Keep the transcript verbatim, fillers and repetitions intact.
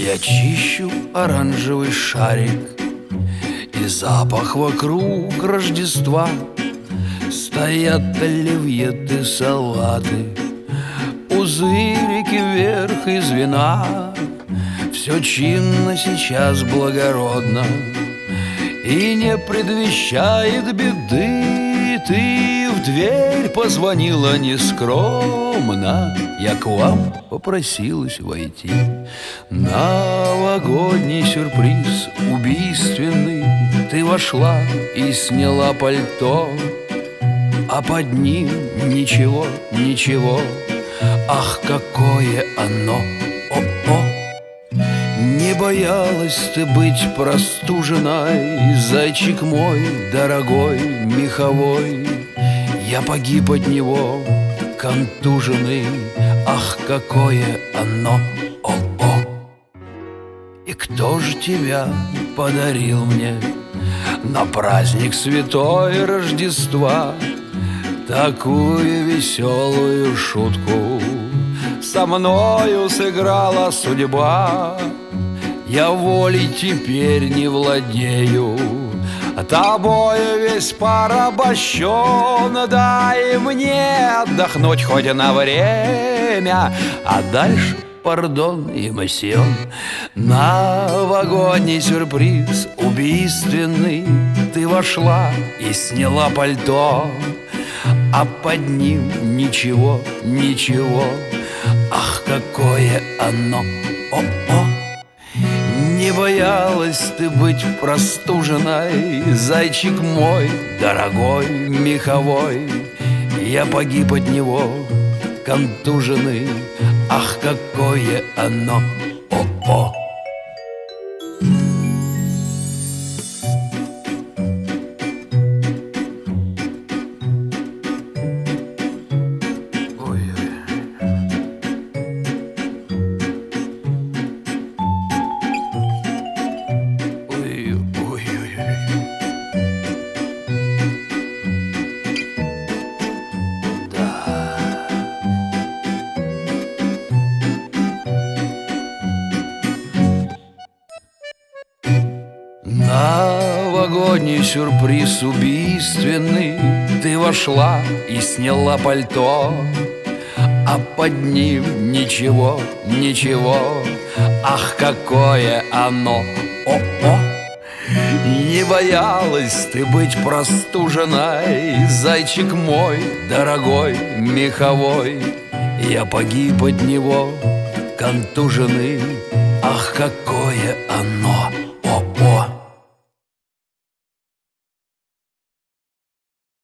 Я чищу оранжевый шарик, и запах вокруг Рождества. Стоят оливьеты, салаты, пузырики вверх из вина. Все чинно сейчас, благородно, и не предвещает беды. Ты в дверь позвонила нескромно, я к вам попросилась войти. Новогодний сюрприз убийственный. Ты вошла и сняла пальто, а под ним ничего, ничего. Ах, какое оно! О-о! Не боялась ты быть простуженной, зайчик мой дорогой, меховой. Я погиб от него, контуженный. Ах, какое оно! О-о! И кто же тебя подарил мне на праздник святой Рождества такую веселую шутку? Со мною сыграла судьба. Я волей теперь не владею, тобою весь порабощен. Дай мне отдохнуть хоть на время, а дальше пардон и масьон. Новогодний сюрприз убийственный. Ты вошла и сняла пальто, а под ним ничего, ничего. Ах, какое оно! О-о! Не боялась ты быть простуженной, зайчик мой дорогой, меховой. Я погиб от него, контуженный. Ах, какое оно! О-о! Новогодний сюрприз убийственный. Ты вошла и сняла пальто, а под ним ничего, ничего. Ах, какое оно! О-о! Не боялась ты быть простуженной, зайчик мой дорогой, меховой. Я погиб от него, контуженный. Ах, какое оно!